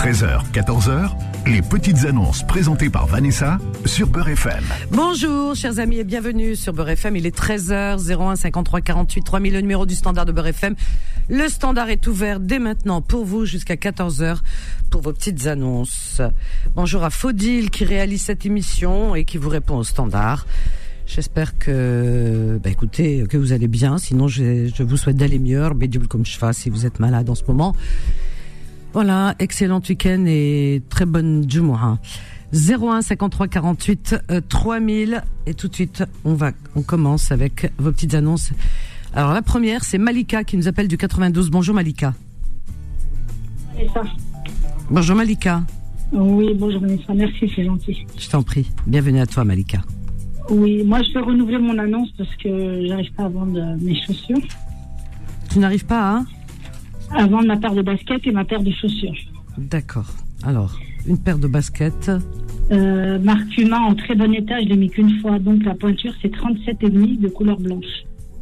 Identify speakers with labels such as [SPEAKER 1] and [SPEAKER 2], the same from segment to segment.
[SPEAKER 1] 13h, 14h, les petites annonces présentées par Vanessa sur Beurre FM.
[SPEAKER 2] Bonjour chers amis et bienvenue sur Beurre FM. Il est 13h, 01 53 48 3000, le numéro du standard de Beurre FM. Le standard est ouvert dès maintenant pour vous jusqu'à 14h pour vos petites annonces. Bonjour à Faudil qui réalise cette émission et qui vous répond au standard. J'espère que, écoutez, que vous allez bien. Sinon, je vous souhaite d'aller mieux. Bédioul comme je fasse si vous êtes malade en ce moment. Voilà, excellent week-end et très bonne Jumu'ah. 01 53 48 3000 et tout de suite on commence avec vos petites annonces. Alors la première, c'est Malika qui nous appelle du 92. Bonjour Malika.
[SPEAKER 3] Vanessa.
[SPEAKER 2] Bonjour Malika.
[SPEAKER 3] Oui, bonjour Vanessa, merci, c'est gentil.
[SPEAKER 2] Je t'en prie, bienvenue à toi Malika.
[SPEAKER 3] Oui, moi je vais renouveler mon annonce parce que j'arrive pas à vendre mes chaussures.
[SPEAKER 2] Tu n'arrives pas
[SPEAKER 3] à vendre ma paire de baskets et ma paire de chaussures.
[SPEAKER 2] D'accord. Alors, une paire de baskets.
[SPEAKER 3] Marque Puma en très bon état, je l'ai mis qu'une fois. Donc la pointure c'est 37,5 de couleur blanche.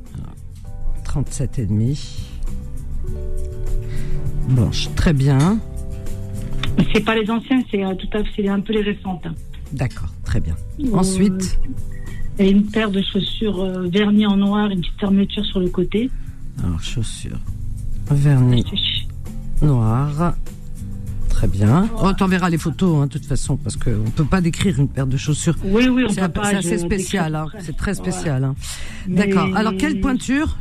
[SPEAKER 2] 37,5. Blanche, très bien.
[SPEAKER 3] C'est pas les anciens, c'est c'est un peu les récentes. Hein.
[SPEAKER 2] D'accord, très bien. Ensuite.
[SPEAKER 3] Et une paire de chaussures vernis en noir, une petite fermeture sur le côté.
[SPEAKER 2] Alors chaussures vernis noir. Très bien. Oh, t'enverras les photos, de toute façon, parce qu'on ne peut pas décrire une paire de chaussures.
[SPEAKER 3] Oui, on peut pas.
[SPEAKER 2] C'est assez spécial, c'est très spécial. Hein. D'accord. Alors, quelle pointure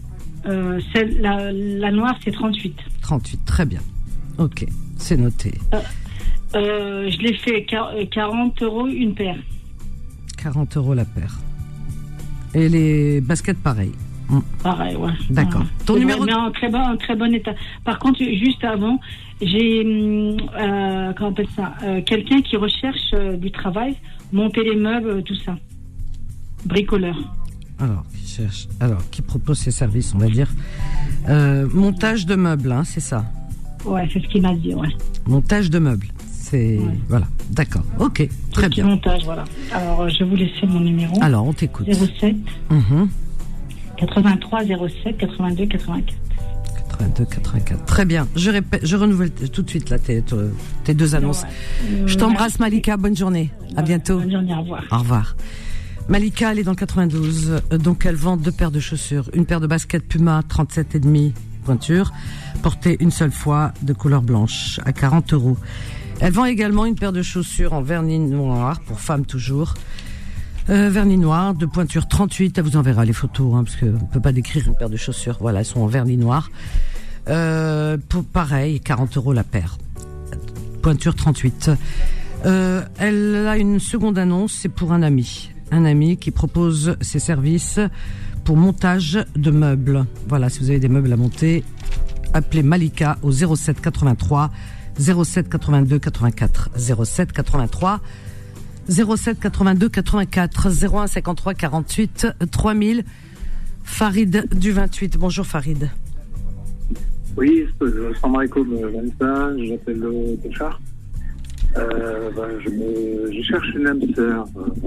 [SPEAKER 3] la noire, c'est 38.
[SPEAKER 2] 38, très bien. Ok, c'est noté.
[SPEAKER 3] Je l'ai fait 40 € une paire.
[SPEAKER 2] 40 € la paire. Et les baskets, pareil.
[SPEAKER 3] Pareil, ouais.
[SPEAKER 2] D'accord. Ton numéro
[SPEAKER 3] mais en très bon état. Par contre, juste avant, j'ai comment on appelle ça, quelqu'un qui recherche du travail, monter les meubles, tout ça. Bricoleur.
[SPEAKER 2] Qui propose ses services, on va dire. Montage de meubles, c'est ça.
[SPEAKER 3] Ouais, c'est ce qu'il m'a dit, ouais.
[SPEAKER 2] Montage de meubles. Voilà, d'accord. Ok, très bien.
[SPEAKER 3] Montage, voilà. Alors, je vais vous laisser mon numéro.
[SPEAKER 2] Alors, on t'écoute.
[SPEAKER 3] 07 83 07 82 84.
[SPEAKER 2] 82 84. Très bien. Je renouvelle tout de suite là tes deux annonces. Je t'embrasse Malika, bonne journée. À bientôt.
[SPEAKER 3] Bonne journée, au revoir.
[SPEAKER 2] Au revoir. Malika, elle est dans le 92, donc elle vend 2 paires de chaussures, une paire de baskets Puma 37,5 pointure, portée une seule fois, de couleur blanche, à 40 €. Elle vend également une paire de chaussures en vernis noir, pour femmes toujours, vernis noir, de pointure 38, elle vous enverra les photos, parce qu'on ne peut pas décrire une paire de chaussures, voilà, elles sont en vernis noir, pour pareil, 40 € la paire, pointure 38. Elle a une seconde annonce, c'est pour un ami qui propose ses services pour montage de meubles. Voilà, si vous avez des meubles à monter, appelez Malika au 07 83 07 82 84 07 83 07 82 84 01 53 48 3000. Farid du 28. Bonjour Farid.
[SPEAKER 4] Oui, salam alaikum Vanessa, j'appelle Béchar. Je cherche une âme sœur.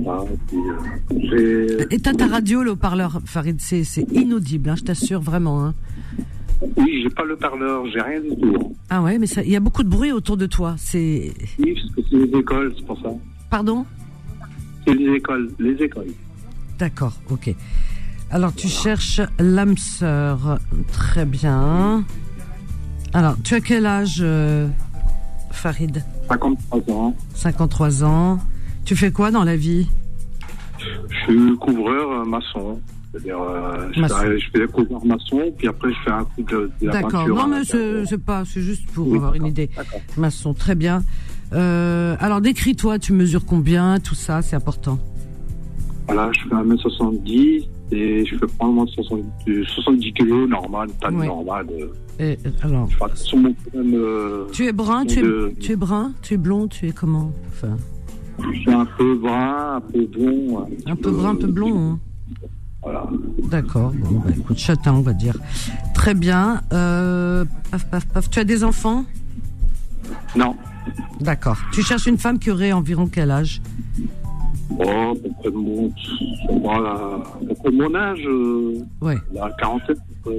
[SPEAKER 2] Éteins ta radio, le haut-parleur, Farid, c'est inaudible, je t'assure vraiment.
[SPEAKER 4] Oui, j'ai pas le parleur, j'ai rien du tout.
[SPEAKER 2] Ah ouais, mais il y a beaucoup de bruit autour de toi.
[SPEAKER 4] Oui, parce que c'est les écoles, c'est pour ça.
[SPEAKER 2] Pardon ?
[SPEAKER 4] C'est les écoles.
[SPEAKER 2] D'accord, ok. Alors, tu cherches l'âme sœur. Très bien. Alors, tu as quel âge, Farid ?
[SPEAKER 4] 53 ans.
[SPEAKER 2] 53 ans. Tu fais quoi dans la vie ?
[SPEAKER 4] Je suis couvreur maçon. C'est-à-dire, je fais la couvreur maçon, puis après je fais un coup de la peinture.
[SPEAKER 2] D'accord, non mais c'est juste pour avoir une idée. D'accord. Maçon, très bien. Alors décris-toi, tu mesures combien, tout ça, c'est important.
[SPEAKER 4] Voilà, je fais 1m70 et je fais probablement 70 kilos, normal, taille normale.
[SPEAKER 2] Et alors, tu es brun, tu es brun, tu es blond, tu es comment, enfin.
[SPEAKER 4] Je suis un peu brun, un peu blond.
[SPEAKER 2] Un peu brun, un peu blond.
[SPEAKER 4] Voilà.
[SPEAKER 2] D'accord. Bon, écoute, châtain, on va dire. Très bien. Paf. Tu as des enfants ?
[SPEAKER 4] Non.
[SPEAKER 2] D'accord. Tu cherches une femme qui aurait environ quel âge ?
[SPEAKER 4] À peu près de mon âge.
[SPEAKER 2] Ouais.
[SPEAKER 4] La quarantaine,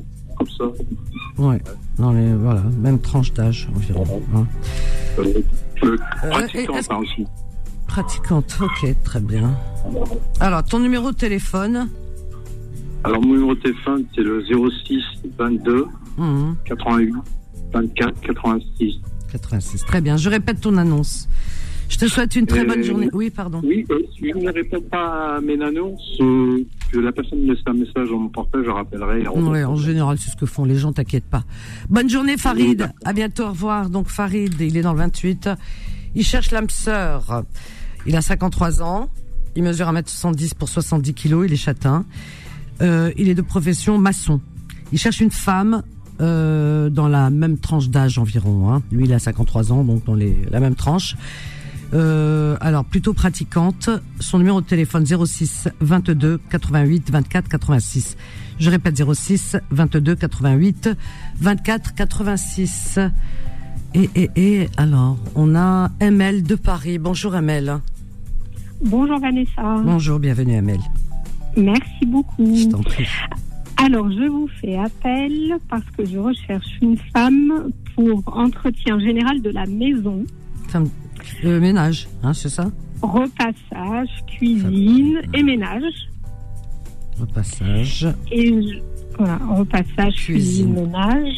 [SPEAKER 4] comme ça.
[SPEAKER 2] Ouais, voilà, même tranche d'âge environ. Hein.
[SPEAKER 4] Pratiquante aussi.
[SPEAKER 2] Pratiquante, ok, très bien. Alors, ton numéro de téléphone?
[SPEAKER 4] Alors, mon numéro de téléphone, c'est le 06 22 88 24 86.
[SPEAKER 2] 86, très bien. Je répète ton annonce. Je te souhaite une très bonne journée. Oui, pardon.
[SPEAKER 4] Oui, si je ne réponds pas à mes annonces, que la personne me laisse un message en mon portable, je rappellerai.
[SPEAKER 2] Oui, en général, c'est ce que font les gens, t'inquiète pas. Bonne journée, Farid. À bientôt, au revoir. Donc, Farid, il est dans le 28. Il cherche l'âme sœur. Il a 53 ans. Il mesure 1m70 pour 70 kilos. Il est châtain. Il est de profession maçon. Il cherche une femme dans la même tranche d'âge environ. Hein. Lui, il a 53 ans, donc dans la même tranche. Alors, plutôt pratiquante. Son numéro de téléphone 06 22 88 24 86. Je répète 06 22 88 24 86. Et alors, on a Emel de Paris. Bonjour Emel.
[SPEAKER 5] Bonjour Vanessa.
[SPEAKER 2] Bonjour, bienvenue Emel.
[SPEAKER 5] Merci beaucoup.
[SPEAKER 2] Je t'en prie.
[SPEAKER 5] Alors, je vous fais appel parce que je recherche une femme pour entretien général de la maison.
[SPEAKER 2] Femme ménage, hein, c'est ça?
[SPEAKER 5] Repassage, cuisine et ménage.
[SPEAKER 2] Repassage.
[SPEAKER 5] Voilà, repassage, cuisine, ménage.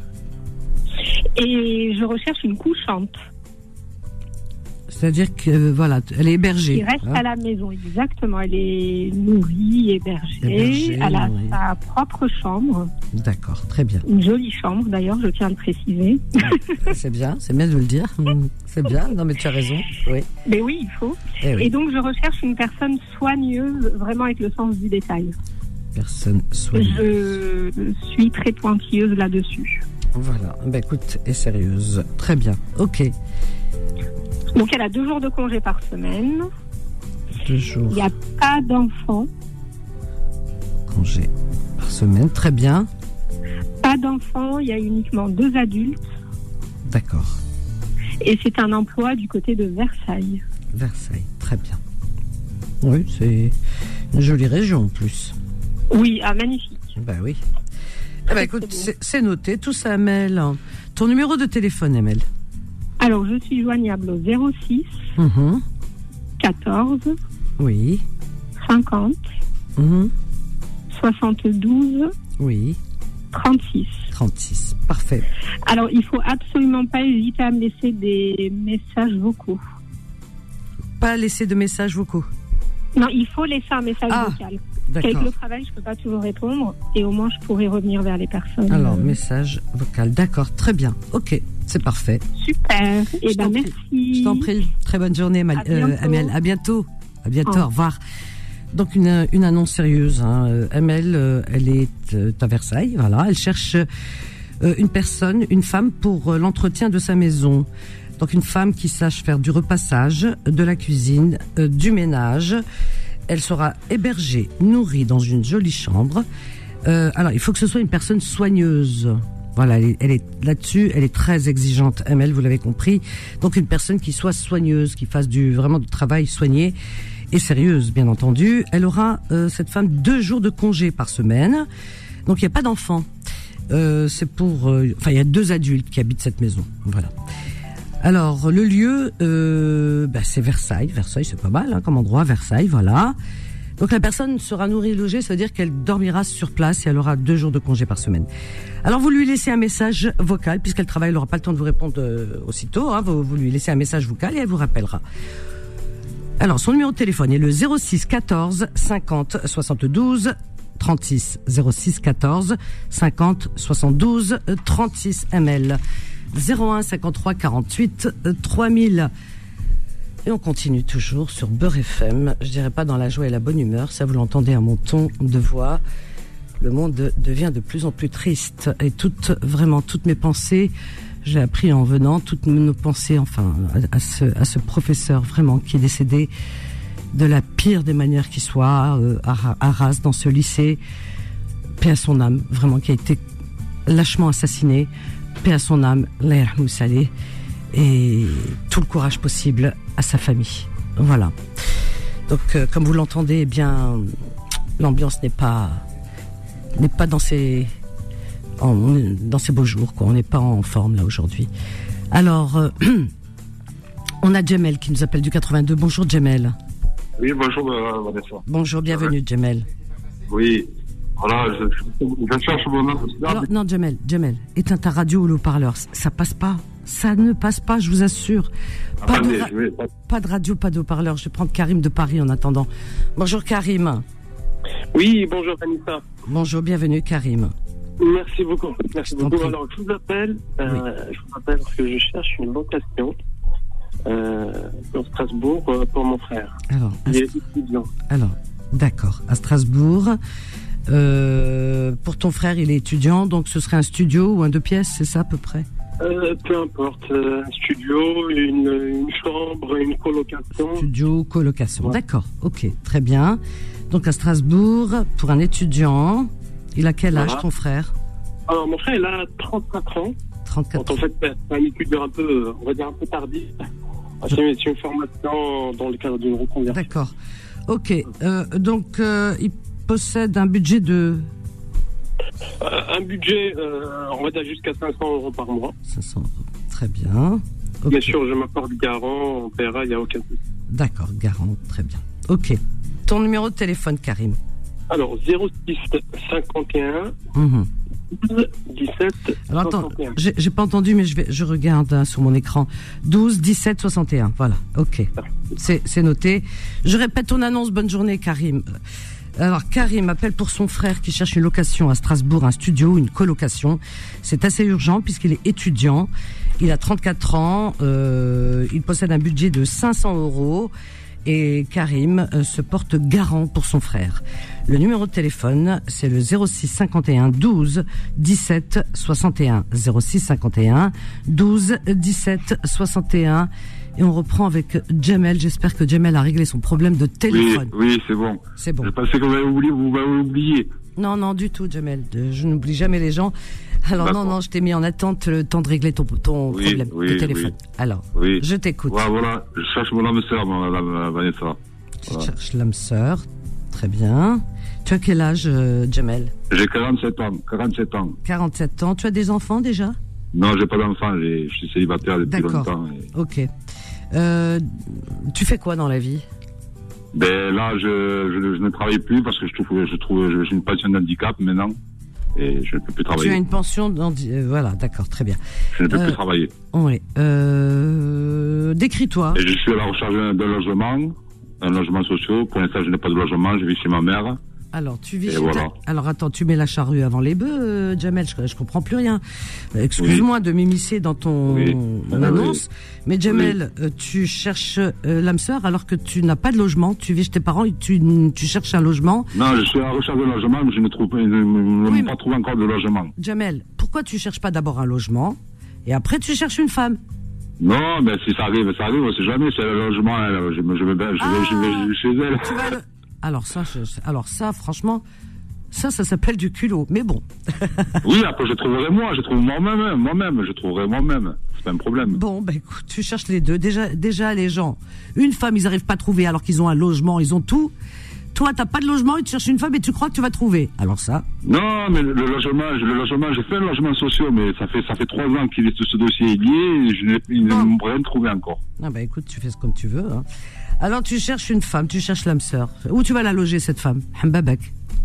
[SPEAKER 5] Et je recherche une couchante.
[SPEAKER 2] C'est-à-dire que, voilà, elle est hébergée.
[SPEAKER 5] Qui reste à la maison, exactement. Elle est nourrie, hébergée. Elle a sa propre chambre.
[SPEAKER 2] D'accord, très bien.
[SPEAKER 5] Une jolie chambre, d'ailleurs, je tiens à le préciser.
[SPEAKER 2] C'est bien de le dire. C'est bien, non mais tu as raison. Oui.
[SPEAKER 5] Mais oui, il faut. Et donc, je recherche une personne soigneuse, vraiment avec le sens du détail.
[SPEAKER 2] Personne soigneuse.
[SPEAKER 5] Je suis très pointilleuse là-dessus.
[SPEAKER 2] Voilà, écoute, et sérieuse. Très bien, ok.
[SPEAKER 5] Donc, elle a 2 jours de congé par semaine.
[SPEAKER 2] 2 jours.
[SPEAKER 5] Il n'y a pas d'enfants.
[SPEAKER 2] Congé par semaine, très bien.
[SPEAKER 5] Pas d'enfants, il y a uniquement 2 adultes.
[SPEAKER 2] D'accord.
[SPEAKER 5] Et c'est un emploi du côté de Versailles.
[SPEAKER 2] Versailles, très bien. Oui, c'est une jolie région en plus.
[SPEAKER 5] Oui, magnifique.
[SPEAKER 2] Ben oui. Écoute, c'est noté, tout ça, Amel. Ton numéro de téléphone, Amel?
[SPEAKER 5] Alors, je suis joignable au 06 14
[SPEAKER 2] oui
[SPEAKER 5] 50 72
[SPEAKER 2] oui
[SPEAKER 5] 36.
[SPEAKER 2] Parfait.
[SPEAKER 5] Alors, il faut absolument pas hésiter à me laisser des messages vocaux.
[SPEAKER 2] Pas laisser de messages vocaux?
[SPEAKER 5] Non, il faut laisser un message vocal. Avec le travail, je ne peux pas toujours répondre et au moins je pourrai revenir vers les personnes.
[SPEAKER 2] Alors, message vocal, d'accord, très bien. Ok, c'est parfait.
[SPEAKER 5] Super, et merci.
[SPEAKER 2] Je t'en prie, très bonne journée, Amel. À bientôt. Au revoir. Donc, une annonce sérieuse. Hein. Amel, elle est à Versailles, voilà. Elle cherche une femme pour l'entretien de sa maison. Donc, une femme qui sache faire du repassage, de la cuisine, du ménage. Elle sera hébergée, nourrie dans une jolie chambre. Alors, il faut que ce soit une personne soigneuse. Voilà, elle est là-dessus, elle est très exigeante, Amel, vous l'avez compris. Donc, une personne qui soit soigneuse, qui fasse vraiment du travail soigné et sérieuse, bien entendu. Elle aura, cette femme, 2 jours de congé par semaine. Donc, il n'y a pas d'enfants. C'est pour... il y a 2 adultes qui habitent cette maison. Voilà. Alors, le lieu, c'est Versailles. Versailles, c'est pas mal, hein, comme endroit, Versailles, voilà. Donc, la personne sera nourrie et logée, ça veut dire qu'elle dormira sur place et elle aura 2 jours de congé par semaine. Alors, vous lui laissez un message vocal, puisqu'elle travaille, elle n'aura pas le temps de vous répondre aussitôt, hein, vous lui laissez un message vocal et elle vous rappellera. Alors, son numéro de téléphone est le 06 14 50 72 36. 06 14 50 72 36 ml. 01 53 48 3000. Et on continue toujours sur Beurre FM. Je dirais pas dans la joie et la bonne humeur, ça vous l'entendez à mon ton de voix. Le monde devient de plus en plus triste et toutes mes pensées, j'ai appris en venant, toutes nos pensées, enfin, à ce professeur vraiment qui est décédé de la pire des manières qui soit, à Arras, dans ce lycée. Paix à son âme, vraiment, qui a été lâchement assassiné. Paix à son âme, Allah yarhamou salih, et tout le courage possible à sa famille. Voilà. Donc, comme vous l'entendez, eh bien, l'ambiance n'est pas dans dans ces beaux jours, quoi. On n'est pas en forme là aujourd'hui. Alors, on a Jamel qui nous appelle du 82. Bonjour Jamel.
[SPEAKER 4] Oui, bonjour Vanessa.
[SPEAKER 2] Bonjour, bienvenue Jamel.
[SPEAKER 4] Oui, voilà, je cherche mon nom.
[SPEAKER 2] Alors, non Jamel, éteins ta radio ou le haut-parleur. Ça passe pas. Ça ne passe pas, je vous assure. Pas de radio, pas de haut-parleur. Je vais prendre Karim de Paris en attendant. Bonjour Karim.
[SPEAKER 6] Oui, bonjour Vanessa.
[SPEAKER 2] Bonjour, bienvenue Karim.
[SPEAKER 6] Merci beaucoup. Alors, je vous appelle parce que je cherche une location dans Strasbourg pour mon frère.
[SPEAKER 2] Alors,
[SPEAKER 6] il est étudiant.
[SPEAKER 2] Alors, d'accord. À Strasbourg, pour ton frère, il est étudiant, donc ce serait un studio ou un 2 pièces, c'est ça à peu près?
[SPEAKER 6] Peu importe. Un studio, une chambre, une colocation.
[SPEAKER 2] Studio, colocation.
[SPEAKER 6] Ouais.
[SPEAKER 2] D'accord. Ok, très bien. Donc à Strasbourg, pour un étudiant, il a quel âge ton frère?
[SPEAKER 6] Alors, mon frère, il a 34 ans.
[SPEAKER 2] 34 ans.
[SPEAKER 6] En fait, c'est un étudiant un peu, on va dire un peu tardif. C'est une formation dans le cadre d'une reconversion.
[SPEAKER 2] D'accord. Ok. Donc, il possède un budget de...
[SPEAKER 6] un budget, on va dire jusqu'à 500 € par mois.
[SPEAKER 2] 500 €. Très bien. Okay.
[SPEAKER 6] Bien sûr, je m'apporte garant, on paiera, il n'y a aucun souci.
[SPEAKER 2] D'accord, garant, très bien. Ok. Ton numéro de téléphone, Karim?
[SPEAKER 6] Alors, 06 51 17
[SPEAKER 2] Alors, attends,
[SPEAKER 6] 61.
[SPEAKER 2] j'ai pas entendu, mais je regarde sur mon écran. 12 17 61. Voilà, ok. C'est noté. Je répète ton annonce. Bonne journée, Karim. Alors, Karim appelle pour son frère qui cherche une location à Strasbourg, un studio, une colocation. C'est assez urgent puisqu'il est étudiant. Il a 34 ans. Il possède un budget de 500 €. Et Karim se porte garant pour son frère. Le numéro de téléphone, c'est le 06 51 12 17 61. 06 51 12 17 61. Et on reprend avec Jamel. J'espère que Jamel a réglé son problème de téléphone.
[SPEAKER 4] Oui, c'est bon.
[SPEAKER 2] C'est bon.
[SPEAKER 4] Je pensais que vous m'avez oublié.
[SPEAKER 2] Non, du tout, Jamel. Je n'oublie jamais les gens. Alors,
[SPEAKER 4] D'accord.
[SPEAKER 2] non, je t'ai mis en attente le temps de régler ton problème de téléphone.
[SPEAKER 4] Oui.
[SPEAKER 2] Alors, je t'écoute.
[SPEAKER 4] Voilà, je cherche mon âme sœur, madame Vanessa.
[SPEAKER 2] Tu cherches l'âme sœur. Très bien. Tu as quel âge, Jamel?
[SPEAKER 4] J'ai 47 ans.
[SPEAKER 2] 47 ans. Tu as des enfants déjà?
[SPEAKER 4] Non, j'ai pas d'enfant. Je suis célibataire depuis longtemps.
[SPEAKER 2] Ok. Tu fais quoi dans la vie?
[SPEAKER 4] Ben là, je ne travaille plus parce que j'ai une pension d'handicap maintenant et je ne peux plus travailler.
[SPEAKER 2] Tu as une pension voilà, d'accord, très bien.
[SPEAKER 4] Je ne peux plus travailler.
[SPEAKER 2] Oui. Décris-toi.
[SPEAKER 4] Et je suis à la recherche d'un logement, un logement social. Pour l'instant, je n'ai pas de logement. Je vis chez ma mère.
[SPEAKER 2] Alors, tu vis chez
[SPEAKER 4] voilà.
[SPEAKER 2] Alors, attends, tu mets la charrue avant les bœufs, Jamel, je comprends plus rien. Excuse-moi de m'immiscer dans ton annonce, mais Jamel, tu cherches l'âme sœur alors que tu n'as pas de logement, tu vis chez tes parents et tu cherches un logement.
[SPEAKER 4] Non, je suis à la recherche d'un logement, mais je ne pas trouvé encore de logement.
[SPEAKER 2] Jamel, pourquoi tu cherches pas d'abord un logement et après tu cherches une femme?
[SPEAKER 4] Non, mais si ça arrive, on sait jamais, c'est le logement, je vais chez elle.
[SPEAKER 2] Tu vas Alors ça, franchement, ça s'appelle du culot. Mais bon.
[SPEAKER 4] Oui, après je trouverai moi-même, je trouverai moi-même. C'est pas un problème.
[SPEAKER 2] Bon, ben écoute, tu cherches les deux. Déjà les gens, une femme, ils arrivent pas à trouver alors qu'ils ont un logement, ils ont tout. Toi, t'as pas de logement et tu cherches une femme et tu crois que tu vas trouver. Alors ça.
[SPEAKER 4] Non, mais le logement, j'ai fait un logement social, mais ça fait 3 ans qu'il est ce dossier est lié et je n'ai rien trouvé encore.
[SPEAKER 2] Ah ben écoute, tu fais comme tu veux. Hein. Alors tu cherches une femme, tu cherches l'âme sœur. Où tu vas la loger cette femme? Hambabak.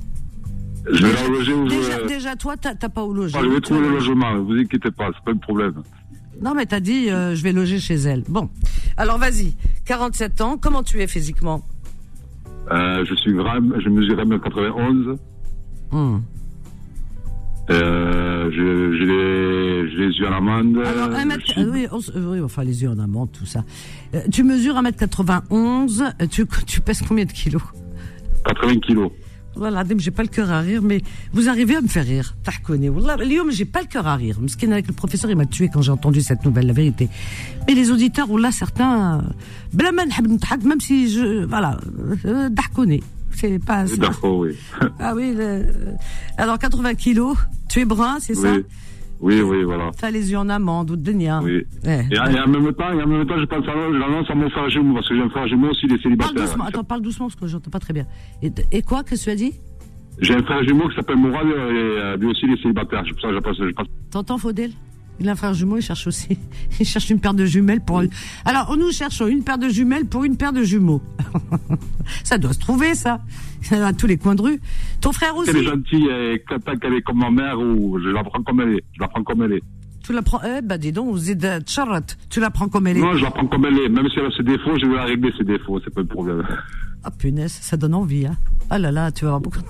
[SPEAKER 4] Je vais la loger où
[SPEAKER 2] déjà toi, t'as pas où loger.
[SPEAKER 4] Je vais trouver le logement, ne vous inquiétez pas, c'est pas un problème.
[SPEAKER 2] Non mais t'as dit je vais loger chez elle. Bon, alors vas-y. 47 ans, comment tu es physiquement?
[SPEAKER 4] Je suis grand, je mesure 1m91. J'ai les yeux en amande.
[SPEAKER 2] Alors, enfin, les yeux en amande, tout ça. Tu mesures 1m91, tu pèses combien de kilos?
[SPEAKER 4] 80 kilos.
[SPEAKER 2] Voilà, j'ai pas le cœur à rire, mais vous arrivez à me faire rire. Tahkoni, wallah, Lyon, j'ai pas le cœur à rire. Mskin avec le professeur, il m'a tué quand j'ai entendu cette nouvelle, la vérité. Mais les auditeurs, wallah, certains, même si voilà, tahkoni. C'est pas ça.
[SPEAKER 4] D'accord, oui.
[SPEAKER 2] Ah oui, alors 80 kilos, tu es brun, c'est ça?
[SPEAKER 4] Oui, voilà.
[SPEAKER 2] T'as les yeux en amande ou de dénia.
[SPEAKER 4] Oui. Et en même temps, je pense à l'annonce à mon frère jumeau, parce que j'ai un frère jumeau aussi, il est célibataire.
[SPEAKER 2] Parle doucement, parce que j'entends pas très bien. Et quoi, qu'est-ce que tu as dit?
[SPEAKER 4] J'ai un frère jumeau qui s'appelle Mourad et lui aussi il est célibataire. C'est pour ça que je passe.
[SPEAKER 2] T'entends, Faudel? Il a un frère jumeau, il cherche aussi. Il cherche une paire de jumelles pour. Alors, nous cherchons une paire de jumelles pour une paire de jumeaux. Ça doit se trouver, ça. À tous les coins de rue. Ton frère aussi.
[SPEAKER 4] Elle est gentille et quand elle est comme ma mère ou je la prends comme elle est. Je la prends comme elle est.
[SPEAKER 2] Tu la prends, dis donc, vous êtes tcharat. Tu la prends comme elle est.
[SPEAKER 4] Non, je la prends comme elle est. Même si elle a ses défauts, je vais la régler ses défauts. C'est pas le problème.
[SPEAKER 2] Ah, punaise, ça donne envie, hein. Ah là là, tu vas avoir beaucoup.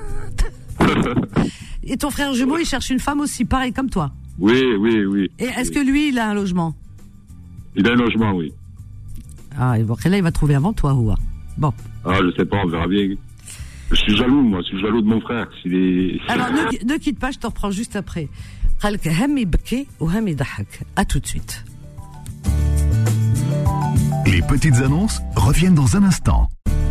[SPEAKER 2] Et ton frère jumeau, il cherche une femme aussi, pareil comme toi.
[SPEAKER 4] Oui.
[SPEAKER 2] Et est-ce que lui, il a un logement?
[SPEAKER 4] Il a un logement, oui.
[SPEAKER 2] Ah, bon, là, il va trouver avant toi, Houa. Bon.
[SPEAKER 4] Ah, je sais pas, on verra bien. Je suis jaloux, moi. Je suis jaloux de mon frère.
[SPEAKER 2] Alors, ne quitte pas, je te reprends juste après. À tout de suite.
[SPEAKER 1] Les petites annonces reviennent dans un instant.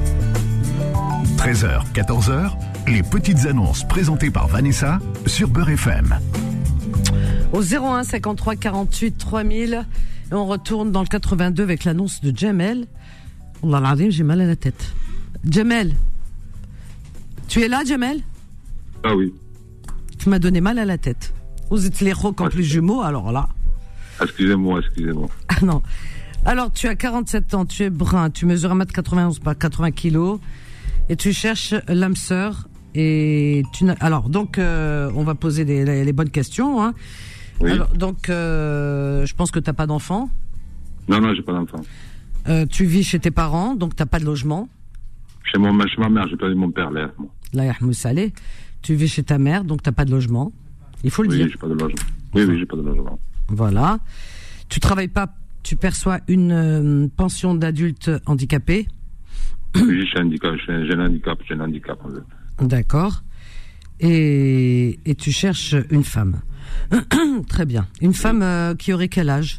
[SPEAKER 1] 13h, 14h, les petites annonces présentées par Vanessa sur Beurre FM.
[SPEAKER 2] Au 01 53 48 3000, et on retourne dans le 82 avec l'annonce de Jamel. Allah l'azim, j'ai mal à la tête. Jamel, tu es là, Jamel?
[SPEAKER 4] Ah oui.
[SPEAKER 2] Tu m'as donné mal à la tête. Vous êtes les rocs en plus jumeaux, alors là.
[SPEAKER 4] Excusez-moi.
[SPEAKER 2] Ah non. Alors, tu as 47 ans, tu es brun, tu mesures 1m91 par 80 kilos, et tu cherches l'âme sœur. Alors, donc, on va poser les bonnes questions, hein.
[SPEAKER 4] Oui.
[SPEAKER 2] Alors, donc, je pense que t'as pas d'enfant.
[SPEAKER 4] Non, j'ai pas d'enfant.
[SPEAKER 2] Tu vis chez tes parents, donc t'as pas de logement.
[SPEAKER 4] Chez ma mère, j'ai perdu mon père, là.
[SPEAKER 2] Là, Yahmou Saleh. Tu vis chez ta mère, donc t'as pas de logement. Il faut le dire.
[SPEAKER 4] Oui, j'ai pas de logement. Oui, j'ai pas de logement.
[SPEAKER 2] Voilà. Tu travailles pas, tu perçois une pension d'adulte handicapé.
[SPEAKER 4] Oui, j'ai un handicap. En fait.
[SPEAKER 2] D'accord. Et tu cherches une femme. Très bien. Une femme qui aurait quel âge?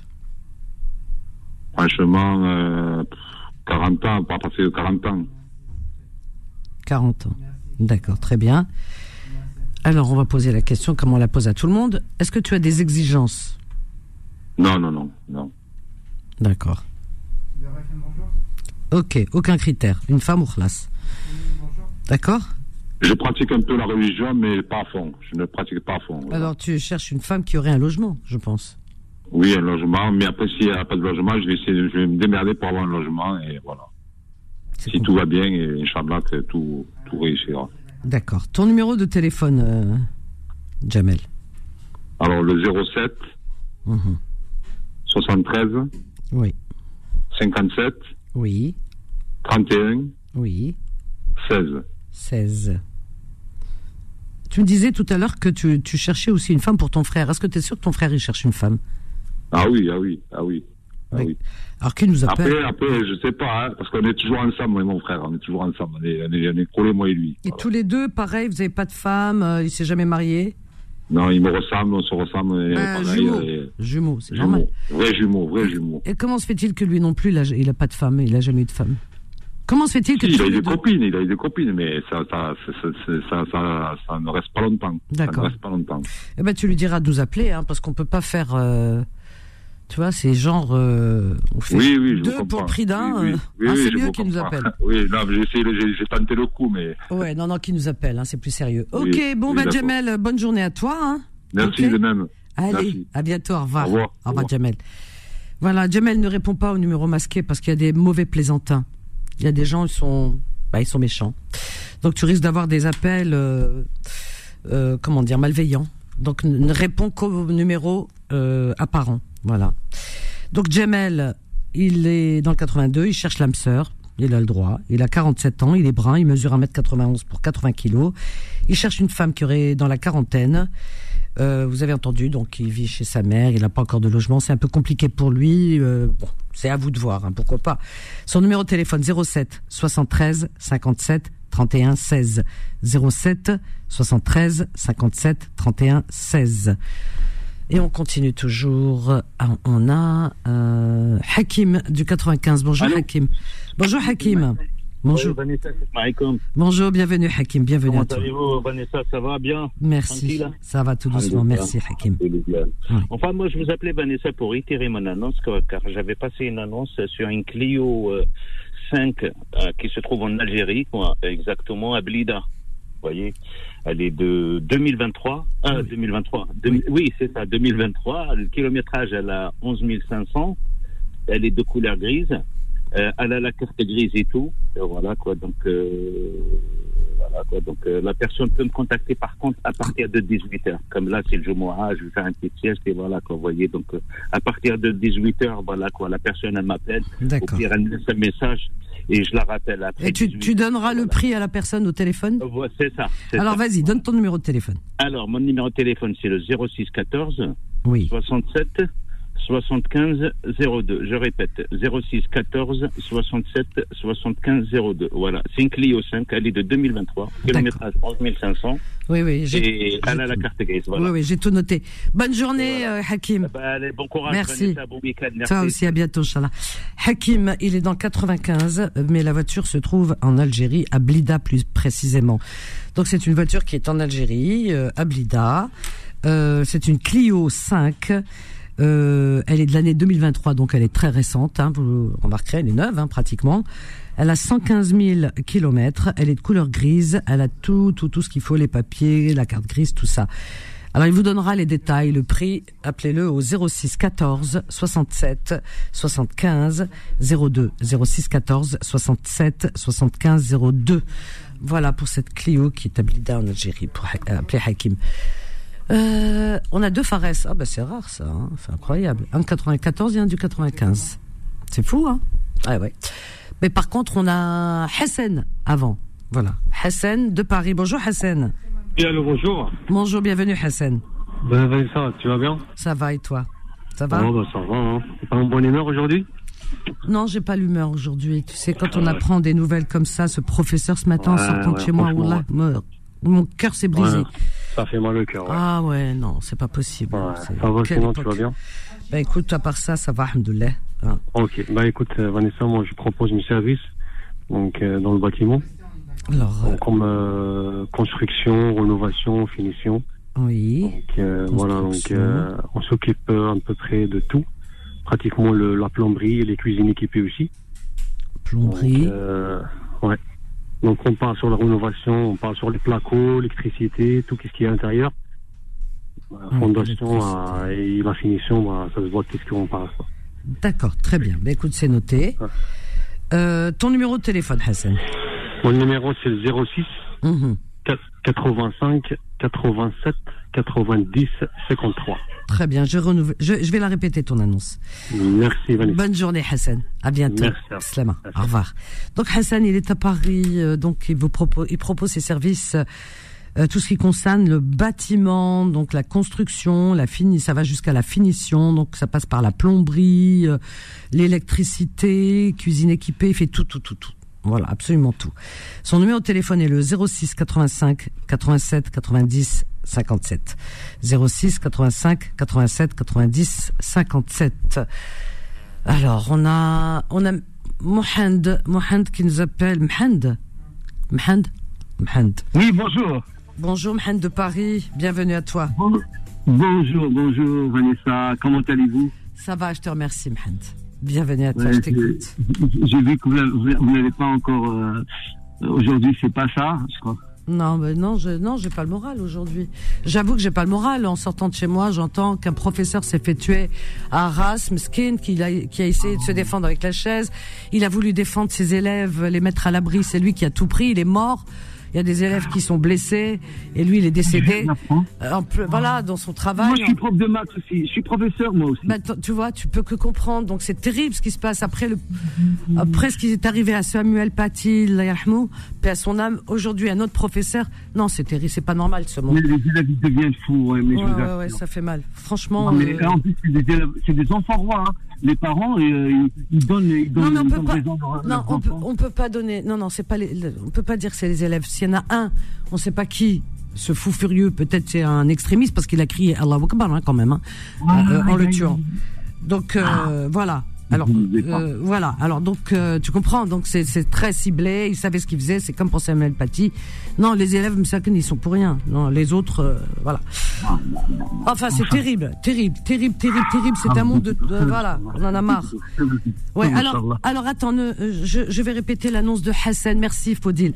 [SPEAKER 4] Franchement, 40 ans, pas passer de 40 ans.
[SPEAKER 2] 40 ans. D'accord, très bien. Alors, on va poser la question comme on la pose à tout le monde. Est-ce que tu as des exigences?
[SPEAKER 4] Non.
[SPEAKER 2] D'accord. Ok, aucun critère. Une femme ou khlas. D'accord?
[SPEAKER 4] Je pratique un peu la religion, mais pas à fond. Je ne pratique pas à fond. Voilà.
[SPEAKER 2] Alors, tu cherches une femme qui aurait un logement, je pense.
[SPEAKER 4] Oui, un logement, mais après, s'il n'y a pas de logement, je vais me démerder pour avoir un logement, et voilà. Si tout va bien, et Inch'Allah, que tout réussira.
[SPEAKER 2] D'accord. Ton numéro de téléphone, Jamel?
[SPEAKER 4] Alors, le 07 73
[SPEAKER 2] oui.
[SPEAKER 4] 57
[SPEAKER 2] oui.
[SPEAKER 4] 31
[SPEAKER 2] oui.
[SPEAKER 4] 16.
[SPEAKER 2] Tu me disais tout à l'heure que tu cherchais aussi une femme pour ton frère. Est-ce que tu es sûr que ton frère, il cherche une femme?
[SPEAKER 4] Ah oui.
[SPEAKER 2] Alors, qui nous appelle?
[SPEAKER 4] Après, je sais pas, parce qu'on est toujours ensemble, moi et mon frère. On est toujours ensemble. On est collés, moi et lui.
[SPEAKER 2] Et voilà. Tous les deux, pareil, vous n'avez pas de femme, il s'est jamais marié?
[SPEAKER 4] Non, il me ressemble, on se ressemble.
[SPEAKER 2] Jumeaux, c'est normal.
[SPEAKER 4] Vrai jumeau.
[SPEAKER 2] Et comment se fait-il que lui non plus, il a pas de femme, il a jamais eu de femme? Comment se fait-il que
[SPEAKER 4] il a eu des copines, mais ça ne reste pas longtemps.
[SPEAKER 2] D'accord.
[SPEAKER 4] Ça ne reste pas longtemps.
[SPEAKER 2] Eh ben, tu lui diras de nous appeler, hein, parce qu'on peut pas faire, tu vois, c'est genre, on fait deux pour le prix d'un. C'est mieux qu'il nous appelle.
[SPEAKER 4] Oui, non, j'ai tenté le coup, mais.
[SPEAKER 2] Ouais, non, qu'il nous appelle, hein, c'est plus sérieux. Ok, Jamel, bonne journée à toi, hein.
[SPEAKER 4] Merci de même.
[SPEAKER 2] Allez,
[SPEAKER 4] merci.
[SPEAKER 2] À bientôt, au revoir.
[SPEAKER 4] Au revoir,
[SPEAKER 2] Jamel. Voilà, Jamel ne répond pas au numéro masqué parce qu'il y a des mauvais plaisantins. Il y a des gens, ils sont méchants. Donc tu risques d'avoir des appels, malveillants. Donc ne réponds qu'au numéro apparent. Voilà. Donc Jamel, il est dans le 82, il cherche l'âme sœur. Il a le droit. Il a 47 ans, il est brun, il mesure 1m91 pour 80 kilos. Il cherche une femme qui aurait dans la quarantaine. Vous avez entendu, donc il vit chez sa mère, il n'a pas encore de logement, c'est un peu compliqué pour lui. C'est à vous de voir, hein, pourquoi pas. Son numéro de téléphone 07 73 57 31 16. 07 73 57 31 16. Et on continue toujours. On a Hakim du 95. Bonjour. Allô. Hakim. Bonjour Hakim. Bonjour.
[SPEAKER 7] Oui, Vanessa,
[SPEAKER 2] bonjour, bienvenue Hakim, bienvenue.
[SPEAKER 7] Comment
[SPEAKER 2] à toi.
[SPEAKER 7] Comment allez-vous, Vanessa? Ça va bien?
[SPEAKER 2] Merci. Ça va tout doucement. Merci Hakim.
[SPEAKER 7] Oui. Enfin, moi je vous appelais Vanessa pour réitérer mon annonce, car j'avais passé une annonce sur une Clio 5 qui se trouve en Algérie, exactement à Blida. voyez. Elle est de 2023. 2023. Oui, c'est ça, 2023. Le kilométrage, elle a 11 500. Elle est de couleur grise. Elle a la carte grise et tout. Voilà, quoi. Donc, la personne peut me contacter, par contre, à partir de 18h. Comme là, c'est le Jumu'ah, je vais faire un petit sieste et voilà, quoi. Vous voyez. Donc, à partir de 18h, voilà, quoi. La personne, elle m'appelle.
[SPEAKER 2] D'accord.
[SPEAKER 7] Au pire, elle me laisse un message. Et je la rappelle après.
[SPEAKER 2] Et tu donneras le prix à la personne au téléphone ?
[SPEAKER 7] C'est ça.
[SPEAKER 2] Alors vas-y, donne ton numéro de téléphone.
[SPEAKER 7] Alors, mon numéro de téléphone, c'est le 06 14
[SPEAKER 2] oui.
[SPEAKER 7] 67 75 02. Je répète, 06 14 67 75 02. Voilà, c'est une Clio 5, elle est de 2023, kilométrage 11 500.
[SPEAKER 2] Oui,
[SPEAKER 7] et elle a la carte grise. Voilà.
[SPEAKER 2] Oui, j'ai tout noté. Bonne journée, Hakim.
[SPEAKER 7] Allez, bon courage.
[SPEAKER 2] Merci.
[SPEAKER 7] Vanessa, bon week-end. Merci.
[SPEAKER 2] Toi aussi, à bientôt, Inch'Allah. Hakim, il est dans 95, mais la voiture se trouve en Algérie, à Blida plus précisément. Donc c'est une voiture qui est en Algérie, à Blida. C'est une Clio 5. Elle est de l'année 2023, donc elle est très récente, hein, vous remarquerez, elle est neuve, hein, pratiquement. Elle a 115 000 kilomètres, elle est de couleur grise, elle a tout ce qu'il faut, les papiers, la carte grise, tout ça. Alors il vous donnera les détails, le prix, appelez-le au 06 14 67 75 02, 06 14 67 75 02. Voilà pour cette Clio qui est à Blida en Algérie, pour appeler Hakim. On a deux Fares. Ah bah c'est rare ça, hein. C'est incroyable. Un de 94 et un du 95. C'est fou, hein. Ah ouais. Mais par contre, on a Hassan avant. Voilà. Hassan de Paris. Bonjour Hassan.
[SPEAKER 8] Oui, allô, bonjour.
[SPEAKER 2] Bonjour, bienvenue Hassan.
[SPEAKER 8] Ben Vincent, tu vas bien?
[SPEAKER 2] Ça va et toi? Ça va?
[SPEAKER 8] Oh, bah ça va, hein. T'es pas en bonne humeur aujourd'hui?
[SPEAKER 2] Non, j'ai pas l'humeur aujourd'hui. Tu sais, quand on apprend des nouvelles comme ça, ce professeur ce matin en sortant de chez moi, wallah, mon cœur s'est brisé.
[SPEAKER 8] Ouais, ça fait mal au cœur. Ouais.
[SPEAKER 2] Ah ouais, non, c'est pas possible.
[SPEAKER 8] Ouais, ça va sinon, tu vas bien?
[SPEAKER 2] Bah écoute, à part ça va, alhamdoulilah. Hein.
[SPEAKER 8] Ok, bah écoute Vanessa, moi je propose un service donc dans le bâtiment.
[SPEAKER 2] Alors,
[SPEAKER 8] donc, comme construction, rénovation, finition.
[SPEAKER 2] Oui.
[SPEAKER 8] Donc voilà, donc on s'occupe à peu près de tout, pratiquement la plomberie et les cuisines équipées aussi.
[SPEAKER 2] Plomberie.
[SPEAKER 8] Donc, ouais. Donc on part sur la rénovation, on part sur les placos, l'électricité, tout ce qui est à l'intérieur. Fondation et la finition, ça se voit qu'est-ce qu'on parle.
[SPEAKER 2] D'accord, très bien. Bah, écoute, c'est noté. Ton numéro de téléphone, Hassan?
[SPEAKER 8] Mon numéro, c'est le 06 85 87 90 53.
[SPEAKER 2] Très bien, je vais la répéter, ton annonce.
[SPEAKER 8] Merci, Vanessa.
[SPEAKER 2] Bonne journée, Hassan. À bientôt.
[SPEAKER 8] Merci.
[SPEAKER 2] Slama. Au revoir. Donc, Hassan, il est à Paris, donc il propose ses services, tout ce qui concerne le bâtiment, donc la construction, ça va jusqu'à la finition, donc ça passe par la plomberie, l'électricité, cuisine équipée, il fait tout. Voilà, absolument tout. Son numéro de téléphone est le 06 85 87 90 57. 06 85 87 90 57. Alors, on a Mohand qui nous appelle. Mohand.
[SPEAKER 9] Oui, bonjour.
[SPEAKER 2] Bonjour Mohand de Paris, bienvenue à toi.
[SPEAKER 9] Bonjour Vanessa, comment allez-vous?
[SPEAKER 2] Ça va, je te remercie Mohand. Bienvenue à toi, je t'écoute.
[SPEAKER 9] J'ai vu que vous n'avez pas encore... aujourd'hui, c'est pas ça, je crois.
[SPEAKER 2] Non, j'ai pas le moral aujourd'hui. J'avoue que j'ai pas le moral. En sortant de chez moi, j'entends qu'un professeur s'est fait tuer à Arras, Meskin, qui a essayé de se défendre avec la chaise. Il a voulu défendre ses élèves, les mettre à l'abri. C'est lui qui a tout pris, il est mort. Il y a des élèves qui sont blessés et lui il est décédé. Voilà, dans son travail.
[SPEAKER 9] Moi je suis prof de maths aussi, je suis professeur moi aussi.
[SPEAKER 2] Bah, tu vois, tu peux que comprendre. Donc c'est terrible ce qui se passe après ce qui est arrivé à Samuel Paty, paix à son âme. Aujourd'hui un autre professeur. Non, c'est terrible, c'est pas normal ce monde.
[SPEAKER 9] Mais les élèves ils deviennent fous.
[SPEAKER 2] Ouais, ça fait mal. Franchement.
[SPEAKER 9] Non, mais en plus c'est des enfants rois. Hein. Les parents ils donnent
[SPEAKER 2] non, mais
[SPEAKER 9] on
[SPEAKER 2] peut pas donner. Non, c'est pas on peut pas dire que c'est les élèves. S'il y en a un, on sait pas qui, ce fou furieux, peut-être c'est un extrémiste parce qu'il a crié Allahu Akbar quand même, hein, en le tuant. Donc voilà. Alors voilà. Alors donc tu comprends. Donc c'est très ciblé. Ils savaient ce qu'ils faisaient. C'est comme pour Samuel Paty. Non, les élèves ils sont pour rien. Non, les autres voilà. Enfin c'est terrible. C'est un monde de voilà. On en a marre. Ouais. Alors attends. Je vais répéter l'annonce de Hassan. Merci Faudil.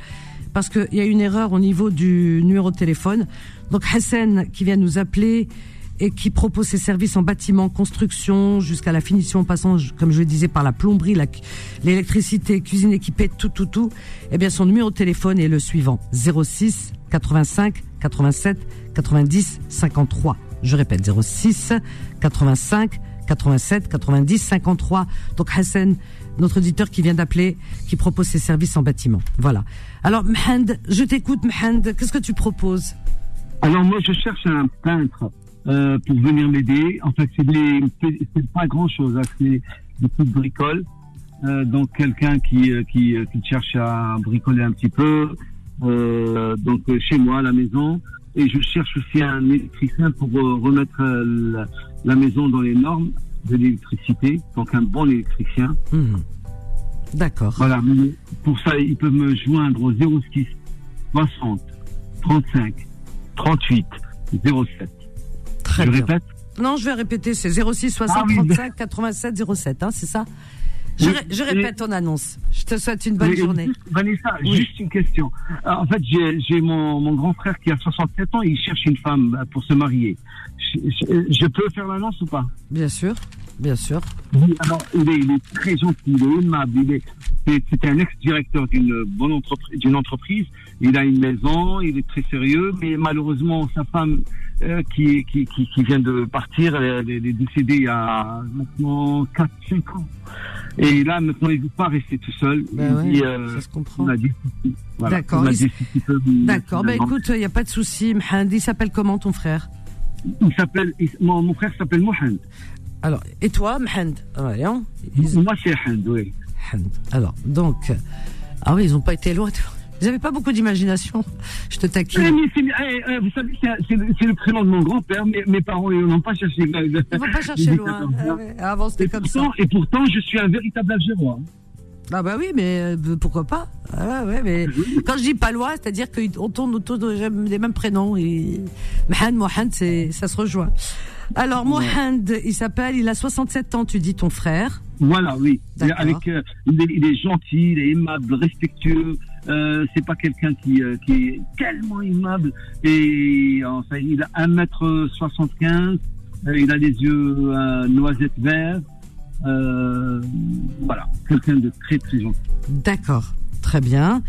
[SPEAKER 2] parce qu'il y a une erreur au niveau du numéro de téléphone. Donc Hassan qui vient nous appeler et qui propose ses services en bâtiment, construction, jusqu'à la finition, en passant, comme je le disais, par la plomberie, l'électricité, cuisine équipée, tout. Eh bien, son numéro de téléphone est le suivant: 06 85 87 90 53. Je répète, 06 85 87 90 53. Donc Hassan, notre auditeur qui vient d'appeler, qui propose ses services en bâtiment. Voilà. Alors Mhand, je t'écoute Mhand, qu'est-ce que tu proposes?
[SPEAKER 9] Alors moi je cherche un peintre pour venir m'aider. En fait c'est pas grand chose, hein. C'est des petites bricoles. Donc quelqu'un qui cherche à bricoler un petit peu, donc chez moi à la maison. Et je cherche aussi un électricien pour remettre la maison dans les normes de l'électricité, donc un bon électricien.
[SPEAKER 2] D'accord.
[SPEAKER 9] Voilà, pour ça, ils peuvent me joindre au 06 60 35 38 07.
[SPEAKER 2] Très
[SPEAKER 9] je
[SPEAKER 2] bien.
[SPEAKER 9] Répète?
[SPEAKER 2] Non, je vais répéter, c'est 06 60 35 87 07, hein, c'est ça? Je répète ton annonce. Je te souhaite une bonne journée.
[SPEAKER 9] Vanessa, juste une question. En fait, j'ai mon grand frère qui a 67 ans, il cherche une femme pour se marier. Je peux faire l'annonce ou pas?
[SPEAKER 2] Bien sûr, bien sûr.
[SPEAKER 9] Oui, alors, il est très gentil, il est aimable, c'est un ex-directeur d'une entreprise. Il a une maison, il est très sérieux, mais malheureusement, sa femme, qui vient de partir, elle est décédée il y a maintenant 4-5 ans. Et là, maintenant, il ne veut pas rester tout seul.
[SPEAKER 2] Ça se comprend.
[SPEAKER 9] Voilà,
[SPEAKER 2] d'accord. D'accord. Écoute, il n'y a pas de souci. Mhand, il s'appelle comment ton frère?
[SPEAKER 9] Mon frère s'appelle Mohand.
[SPEAKER 2] Alors, et toi, Mhand?
[SPEAKER 9] Moi, c'est Hand, oui.
[SPEAKER 2] Hand. Alors, donc, ah oui, ils n'ont pas été loin. Ils n'avaient pas beaucoup d'imagination. Je te taquine.
[SPEAKER 9] Vous savez, c'est le prénom de mon grand-père. Mes parents, ils n'ont pas cherché.
[SPEAKER 2] Ils ne vont pas chercher loin. Avant, c'était comme ça.
[SPEAKER 9] Et pourtant, je suis un véritable Algérois.
[SPEAKER 2] Ah bah oui, mais pourquoi pas? Mais quand je dis pas loin, c'est-à-dire qu'on tourne autour des mêmes prénoms. Mohand, ça se rejoint. Alors, Mohand, il a 67 ans, tu dis, ton frère.
[SPEAKER 9] Voilà, oui. Il est gentil, il est aimable, respectueux. C'est pas quelqu'un qui est tellement aimable. Et enfin, il a 1m75. Il a les yeux noisettes verts. Voilà, quelqu'un de très très gentil.
[SPEAKER 2] D'accord, très bien.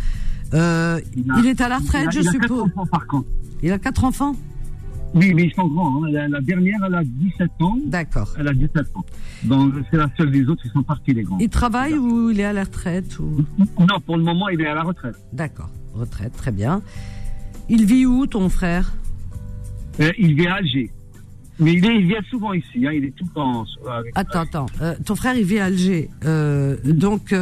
[SPEAKER 2] Il est à la retraite, je suppose.
[SPEAKER 9] Il a 4 enfants par contre.
[SPEAKER 2] Il a 4 enfants?
[SPEAKER 9] Oui, mais ils sont grands. Hein. La dernière, elle a 17 ans.
[SPEAKER 2] D'accord.
[SPEAKER 9] Elle a 17 ans. Donc, c'est la seule des autres qui sont partis, les grands.
[SPEAKER 2] Il travaille ou il est à la retraite
[SPEAKER 9] Non, pour le moment, il est à la retraite.
[SPEAKER 2] D'accord, retraite, très bien. Il vit où, ton frère?
[SPEAKER 9] Il vit à Alger. Mais il vient souvent ici, hein. Il est tout le temps...
[SPEAKER 2] Attends. Ton frère, il vit à Alger. Donc,